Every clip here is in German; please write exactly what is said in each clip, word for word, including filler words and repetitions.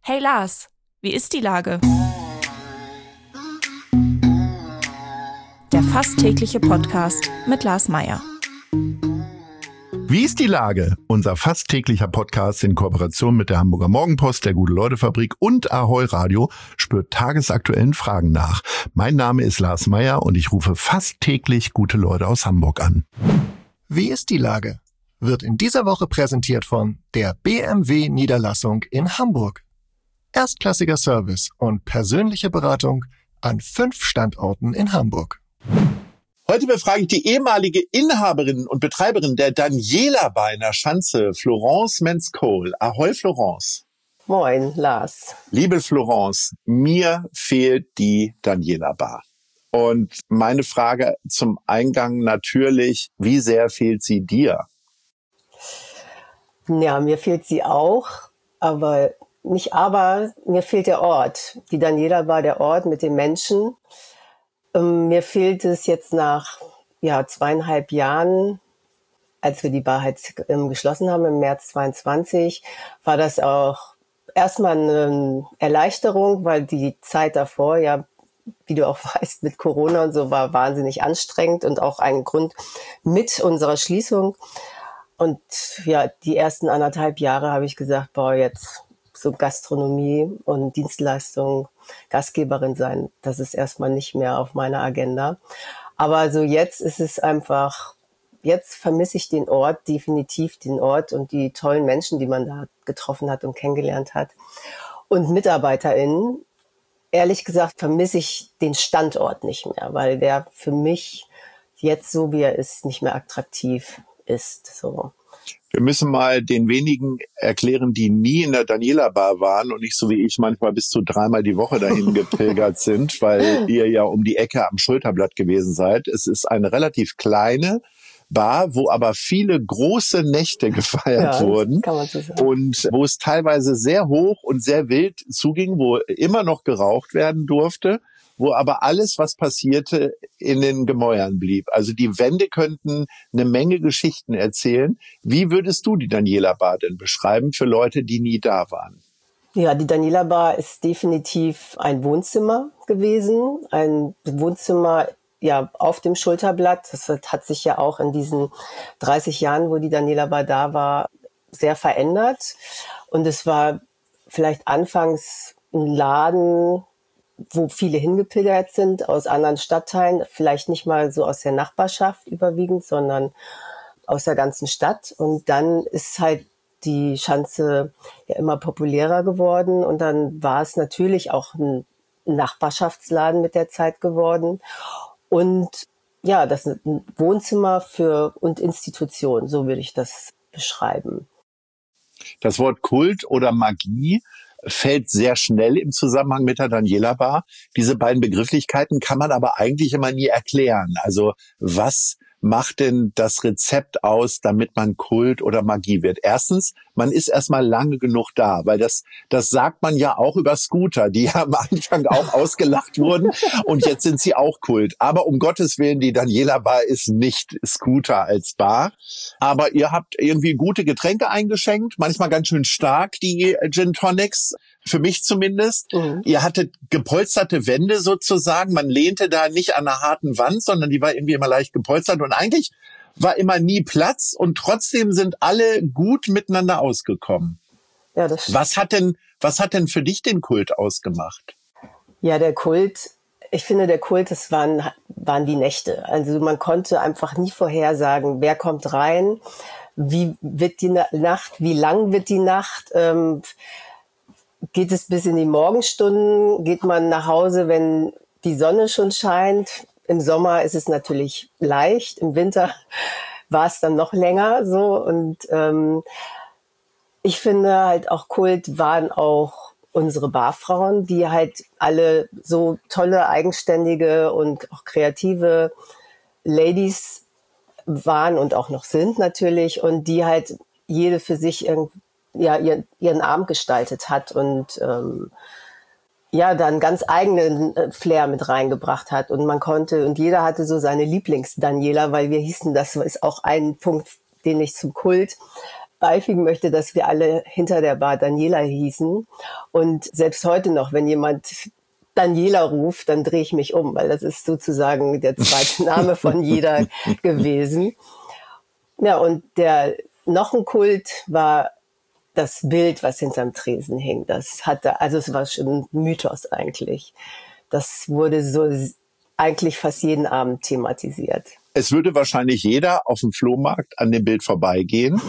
Hey Lars, wie ist die Lage? Der fast tägliche Podcast mit Lars Meyer. Wie ist die Lage? Unser fast täglicher Podcast in Kooperation mit der Hamburger Morgenpost, der Gute-Leute-Fabrik und Ahoi Radio spürt tagesaktuellen Fragen nach. Mein Name ist Lars Meyer und ich rufe fast täglich gute Leute aus Hamburg an. Wie ist die Lage? Wird in dieser Woche präsentiert von der B M W-Niederlassung in Hamburg. Erstklassiger Service und persönliche Beratung an fünf Standorten in Hamburg. Heute befrage ich die ehemalige Inhaberin und Betreiberin der Daniela Bar in der Schanze, Florence Menz-Kohl. Ahoi, Florence. Moin, Lars. Liebe Florence, mir fehlt die Daniela Bar. Und meine Frage zum Eingang natürlich, wie sehr fehlt sie dir? Ja, mir fehlt sie auch, aber nicht aber, mir fehlt der Ort. Die Daniela Bar, der Ort mit den Menschen. Ähm, mir fehlt es jetzt nach ja, zweieinhalb Jahren, als wir die Bar halt ähm, geschlossen haben im März zweiundzwanzig, war das auch erstmal eine Erleichterung, weil die Zeit davor, ja, wie du auch weißt, mit Corona und so war wahnsinnig anstrengend und auch ein Grund mit unserer Schließung. Und ja, die ersten anderthalb Jahre habe ich gesagt, boah, jetzt so Gastronomie und Dienstleistung, Gastgeberin sein, das ist erstmal nicht mehr auf meiner Agenda. Aber so jetzt ist es einfach, jetzt vermisse ich den Ort, definitiv den Ort und die tollen Menschen, die man da getroffen hat und kennengelernt hat. Und MitarbeiterInnen, ehrlich gesagt, vermisse ich den Standort nicht mehr, weil der für mich jetzt so, wie er ist, nicht mehr attraktiv ist. So. Wir müssen mal den wenigen erklären, die nie in der Daniela Bar waren und nicht so wie ich manchmal bis zu dreimal die Woche dahin gepilgert sind, weil ihr ja um die Ecke am Schulterblatt gewesen seid. Es ist eine relativ kleine Bar, wo aber viele große Nächte gefeiert ja, wurden kann man so sagen. Und wo es teilweise sehr hoch und sehr wild zuging, wo immer noch geraucht werden durfte, wo aber alles, was passierte, in den Gemäuern blieb. Also die Wände könnten eine Menge Geschichten erzählen. Wie würdest du die Daniela Bar denn beschreiben für Leute, die nie da waren? Ja, die Daniela Bar ist definitiv ein Wohnzimmer gewesen, ein Wohnzimmer ja auf dem Schulterblatt. Das hat sich ja auch in diesen dreißig Jahren, wo die Daniela Bar da war, sehr verändert. Und es war vielleicht anfangs ein Laden, wo viele hingepilgert sind aus anderen Stadtteilen, vielleicht nicht mal so aus der Nachbarschaft überwiegend, sondern aus der ganzen Stadt. Und dann ist halt die Schanze ja immer populärer geworden und dann war es natürlich auch ein Nachbarschaftsladen mit der Zeit geworden und ja, das ist ein Wohnzimmer für und Institution, so würde ich das beschreiben. Das Wort Kult oder Magie fällt sehr schnell im Zusammenhang mit der Daniela Bar. Diese beiden Begrifflichkeiten kann man aber eigentlich immer nie erklären. Also was macht denn das Rezept aus, damit man Kult oder Magie wird? Erstens, man ist erstmal lange genug da, weil das das sagt man ja auch über Scooter, die ja am Anfang auch ausgelacht wurden und jetzt sind sie auch Kult. Aber um Gottes Willen, die Daniela Bar ist nicht Scooter als Bar. Aber ihr habt irgendwie gute Getränke eingeschenkt, manchmal ganz schön stark, die Gin Tonics. Für mich zumindest. Mhm. Ihr hattet gepolsterte Wände sozusagen. Man lehnte da nicht an einer harten Wand, sondern die war irgendwie immer leicht gepolstert. Und eigentlich war immer nie Platz. Und trotzdem sind alle gut miteinander ausgekommen. Ja, das stimmt. Was hat denn, was hat denn für dich den Kult ausgemacht? Ja, der Kult, ich finde, der Kult, das waren, waren die Nächte. Also man konnte einfach nie vorhersagen, wer kommt rein, wie wird die Nacht, wie lang wird die Nacht, ähm, geht es bis in die Morgenstunden? Geht man nach Hause, wenn die Sonne schon scheint? Im Sommer ist es natürlich leicht. Im Winter war es dann noch länger so. Und ähm, ich finde halt auch Kult waren auch unsere Barfrauen, die halt alle so tolle, eigenständige und auch kreative Ladies waren und auch noch sind natürlich. Und die halt jede für sich irgendwie ja ihren, ihren Abend gestaltet hat und ähm, ja dann ganz eigenen äh, Flair mit reingebracht hat und man konnte und jeder hatte so seine Lieblings-Daniela, weil wir hießen, das ist auch ein Punkt, den ich zum Kult beifügen möchte, dass wir alle hinter der Bar Daniela hießen. Und selbst heute noch, wenn jemand Daniela ruft, dann drehe ich mich um, weil das ist sozusagen der zweite Name von jeder gewesen. Ja, und der noch ein Kult war das Bild, was hinterm Tresen hing. Das hatte, also es war schon ein Mythos eigentlich. Das wurde so eigentlich fast jeden Abend thematisiert. Es würde wahrscheinlich jeder auf dem Flohmarkt an dem Bild vorbeigehen.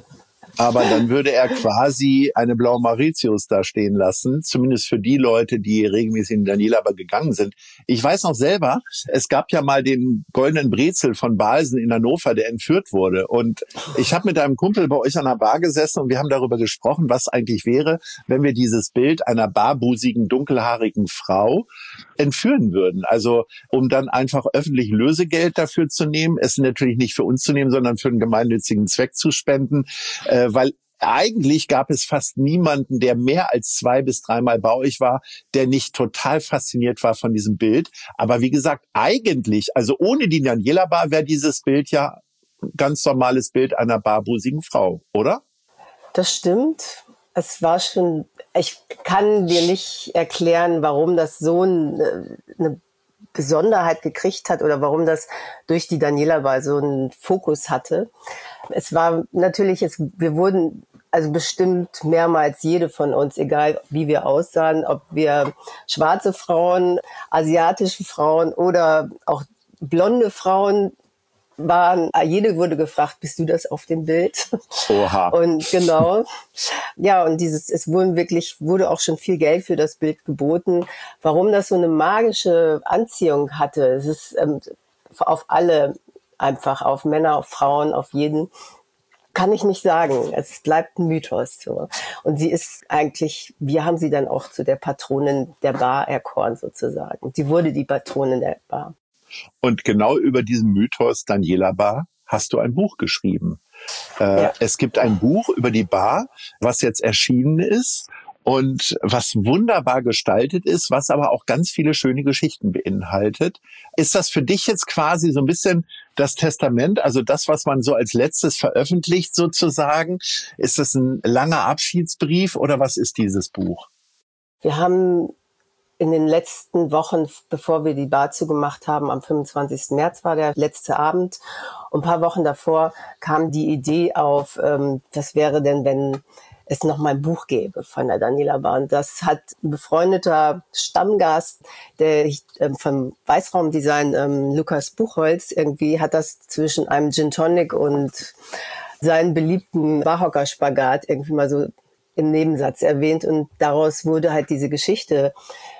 Aber dann würde er quasi eine blaue Mauritius da stehen lassen, zumindest für die Leute, die regelmäßig in Daniela aber gegangen sind. Ich weiß noch selber, es gab ja mal den goldenen Brezel von Balsen in Hannover, der entführt wurde. Und ich habe mit einem Kumpel bei euch an der Bar gesessen und wir haben darüber gesprochen, was eigentlich wäre, wenn wir dieses Bild einer barbusigen, dunkelhaarigen Frau entführen würden. Also um dann einfach öffentlich Lösegeld dafür zu nehmen, es natürlich nicht für uns zu nehmen, sondern für einen gemeinnützigen Zweck zu spenden, äh, weil eigentlich gab es fast niemanden, der mehr als zwei bis dreimal bei euch war, der nicht total fasziniert war von diesem Bild. Aber wie gesagt, eigentlich, also ohne die Daniela Bar wäre dieses Bild ja ein ganz normales Bild einer barbusigen Frau, oder? Das stimmt. Es war schon, ich kann dir nicht erklären, warum das so eine, eine Besonderheit gekriegt hat oder warum das durch die Daniela Bar so einen Fokus hatte. Es war natürlich, es, wir wurden also bestimmt mehrmals jede von uns, egal wie wir aussahen, ob wir schwarze Frauen, asiatische Frauen oder auch blonde Frauen waren, jede wurde gefragt, bist du das auf dem Bild? Oha. Und genau. Ja, und dieses, es wurden wirklich, wurde auch schon viel Geld für das Bild geboten. Warum das so eine magische Anziehung hatte, es ist ähm, auf alle einfach, auf Männer, auf Frauen, auf jeden, kann ich nicht sagen. Es bleibt ein Mythos. So. Und sie ist eigentlich, wir haben sie dann auch zu der Patronin der Bar erkoren sozusagen. Sie wurde die Patronin der Bar. Und genau über diesen Mythos Daniela Bar hast du ein Buch geschrieben. Äh, ja. Es gibt ein Buch über die Bar, was jetzt erschienen ist und was wunderbar gestaltet ist, was aber auch ganz viele schöne Geschichten beinhaltet. Ist das für dich jetzt quasi so ein bisschen das Testament, also das, was man so als letztes veröffentlicht sozusagen? Ist das ein langer Abschiedsbrief oder was ist dieses Buch? Wir haben in den letzten Wochen, bevor wir die Bar zugemacht haben, am fünfundzwanzigsten März war der letzte Abend. Und ein paar Wochen davor kam die Idee auf, ähm, was wäre denn, wenn es noch mal ein Buch gäbe von der Daniela Bar. Und das hat ein befreundeter Stammgast, der ähm, vom Weißraumdesign, ähm, Lukas Buchholz, irgendwie hat das zwischen einem Gin Tonic und seinen beliebten Barhocker-Spagat irgendwie mal so im Nebensatz erwähnt. Und daraus wurde halt diese Geschichte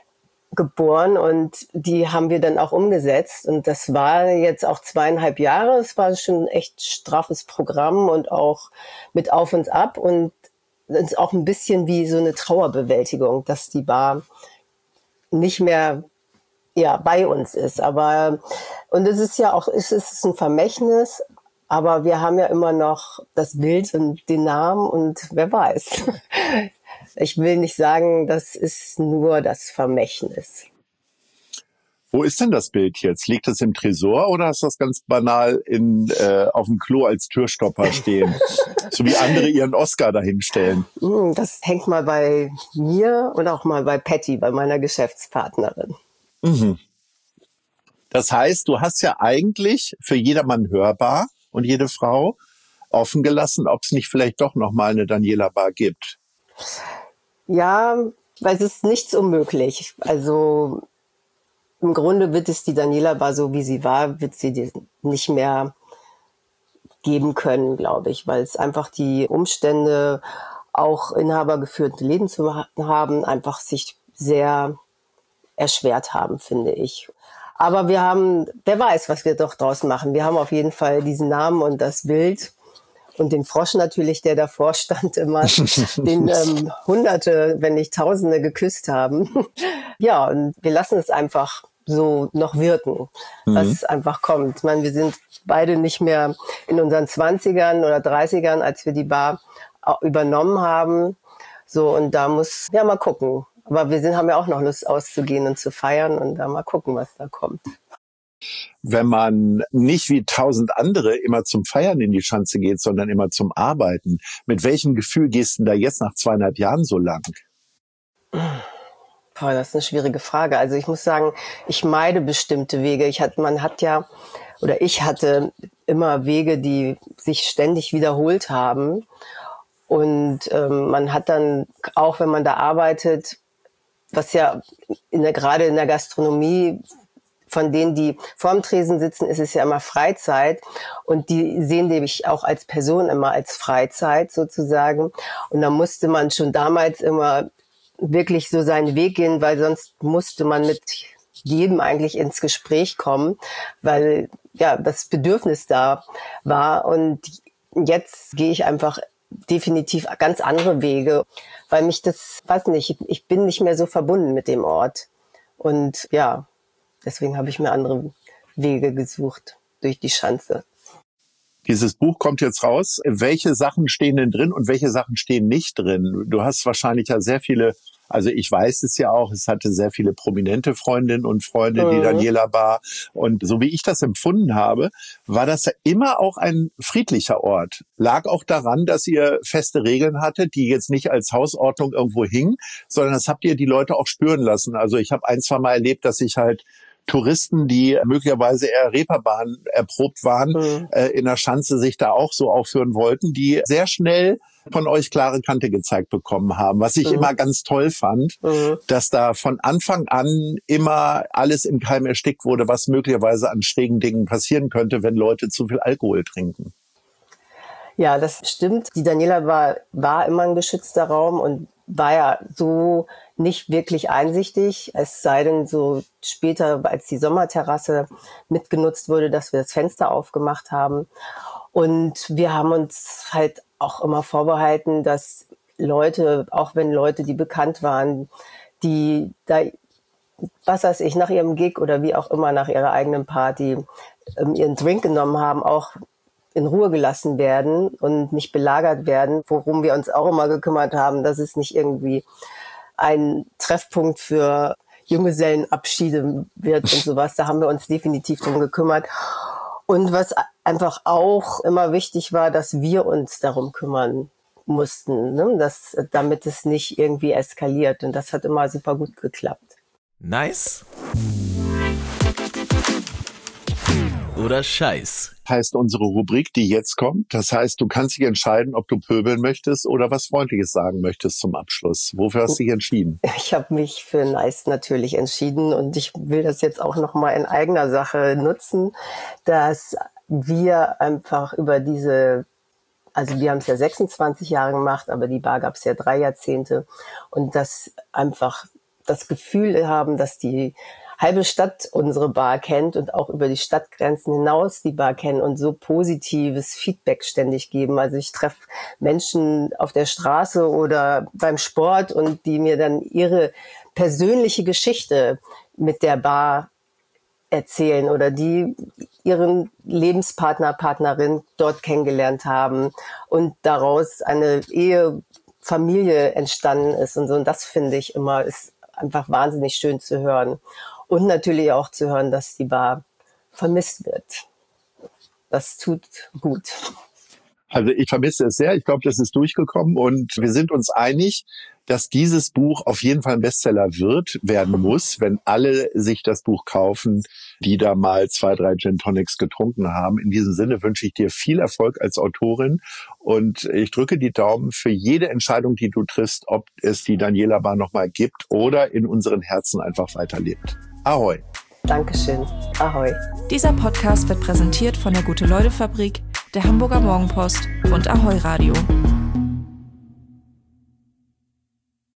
geboren und die haben wir dann auch umgesetzt. Und das war jetzt auch zweieinhalb Jahre. Es war schon ein echt straffes Programm und auch mit Auf und Ab und es ist auch ein bisschen wie so eine Trauerbewältigung, dass die Bar nicht mehr ja bei uns ist. Aber und es ist ja auch, es ist ein Vermächtnis, aber wir haben ja immer noch das Bild und den Namen und wer weiß. Ich will nicht sagen, das ist nur das Vermächtnis. Wo ist denn das Bild jetzt? Liegt es im Tresor oder hast du das ganz banal in, äh, auf dem Klo als Türstopper stehen? So wie andere ihren Oscar dahinstellen. Das hängt mal bei mir und auch mal bei Patty, bei meiner Geschäftspartnerin. Mhm. Das heißt, du hast ja eigentlich für jedermann hörbar und jede Frau offen gelassen, ob es nicht vielleicht doch noch mal eine Daniela Bar gibt. Ja, weil es ist nichts unmöglich. Also im Grunde wird es die Daniela Bar, so wie sie war, wird sie nicht mehr geben können, glaube ich, weil es einfach die Umstände, auch inhabergeführte Leben zu haben, einfach sich sehr erschwert haben, finde ich. Aber wir haben, wer weiß, was wir doch draus machen. Wir haben auf jeden Fall diesen Namen und das Bild und den Frosch natürlich, der davor stand, immer, den ähm, Hunderte, wenn nicht Tausende geküsst haben. Ja, und wir lassen es einfach so noch wirken, was mhm. einfach kommt. Ich meine, wir sind beide nicht mehr in unseren zwanzigern oder dreißigern, als wir die Bar übernommen haben. So, und da muss, ja, mal gucken. Aber wir sind, haben ja auch noch Lust auszugehen und zu feiern und da mal gucken, was da kommt. wenn man nicht wie tausend andere immer zum Feiern in die Schanze geht, sondern immer zum Arbeiten. Mit welchem Gefühl gehst du da jetzt nach zweieinhalb Jahren so lang? Boah, das ist eine schwierige Frage. Also ich muss sagen, ich meide bestimmte Wege. Ich hat, man hat ja, oder ich hatte immer Wege, die sich ständig wiederholt haben. Und ähm, man hat dann, auch wenn man da arbeitet, was ja in der, gerade in der Gastronomie, von denen, die vorm Tresen sitzen, ist es ja immer Freizeit. Und die sehen dich auch als Person immer als Freizeit sozusagen. Und da musste man schon damals immer wirklich so seinen Weg gehen, weil sonst musste man mit jedem eigentlich ins Gespräch kommen, weil ja das Bedürfnis da war. Und jetzt gehe ich einfach definitiv ganz andere Wege, weil mich das, weiß nicht, ich bin nicht mehr so verbunden mit dem Ort. Und ja, deswegen habe ich mir andere Wege gesucht durch die Schanze. Dieses Buch kommt jetzt raus. Welche Sachen stehen denn drin und welche Sachen stehen nicht drin? Du hast wahrscheinlich ja sehr viele, also ich weiß es ja auch, es hatte sehr viele prominente Freundinnen und Freunde, mhm. die Daniela war. Und so wie ich das empfunden habe, war das ja immer auch ein friedlicher Ort. Lag auch daran, dass ihr feste Regeln hattet, die jetzt nicht als Hausordnung irgendwo hingen, sondern das habt ihr die Leute auch spüren lassen. Also ich habe ein, zwei Mal erlebt, dass ich halt Touristen, die möglicherweise eher Reeperbahn erprobt waren, mhm. äh, in der Schanze sich da auch so aufführen wollten, die sehr schnell von euch klare Kante gezeigt bekommen haben. Was ich mhm. immer ganz toll fand, mhm. dass da von Anfang an immer alles im Keim erstickt wurde, was möglicherweise an schrägen Dingen passieren könnte, wenn Leute zu viel Alkohol trinken. Ja, das stimmt. Die Daniela war, war immer ein geschützter Raum und war ja so nicht wirklich einsichtig, es sei denn so später, als die Sommerterrasse mitgenutzt wurde, dass wir das Fenster aufgemacht haben. Und wir haben uns halt auch immer vorbehalten, dass Leute, auch wenn Leute, die bekannt waren, die da, was weiß ich, nach ihrem Gig oder wie auch immer, nach ihrer eigenen Party ähm, ihren Drink genommen haben, auch in Ruhe gelassen werden und nicht belagert werden, worum wir uns auch immer gekümmert haben, dass es nicht irgendwie ein Treffpunkt für Junggesellenabschiede wird und sowas. Da haben wir uns definitiv drum gekümmert. Und was einfach auch immer wichtig war, dass wir uns darum kümmern mussten, ne? dass, damit es nicht irgendwie eskaliert. Und das hat immer super gut geklappt. Nice. Oder Scheiß. Heißt unsere Rubrik, die jetzt kommt. Das heißt, du kannst dich entscheiden, ob du pöbeln möchtest oder was Freundliches sagen möchtest zum Abschluss. Wofür hast du dich entschieden? Ich habe mich für Nice natürlich entschieden und ich will das jetzt auch nochmal in eigener Sache nutzen, dass wir einfach über diese, also wir haben es ja sechsundzwanzig Jahre gemacht, aber die Bar gab es ja drei Jahrzehnte und dass einfach das Gefühl haben, dass die halbe Stadt unsere Bar kennt und auch über die Stadtgrenzen hinaus die Bar kennen und so positives Feedback ständig geben. Also ich treffe Menschen auf der Straße oder beim Sport und die mir dann ihre persönliche Geschichte mit der Bar erzählen oder die ihren Lebenspartner, Partnerin dort kennengelernt haben und daraus eine Ehe, Familie entstanden ist und so. Und das finde ich immer, ist einfach wahnsinnig schön zu hören. Und natürlich auch zu hören, dass die Bar vermisst wird. Das tut gut. Also ich vermisse es sehr. Ich glaube, das ist durchgekommen. Und wir sind uns einig, dass dieses Buch auf jeden Fall ein Bestseller wird, werden muss, wenn alle sich das Buch kaufen, die da mal zwei, drei Gin Tonics getrunken haben. In diesem Sinne wünsche ich dir viel Erfolg als Autorin. Und ich drücke die Daumen für jede Entscheidung, die du triffst, ob es die Daniela Bar nochmal gibt oder in unseren Herzen einfach weiterlebt. Ahoi. Dankeschön. Ahoi. Dieser Podcast wird präsentiert von der Gute-Leute-Fabrik, der Hamburger Morgenpost und Ahoi Radio.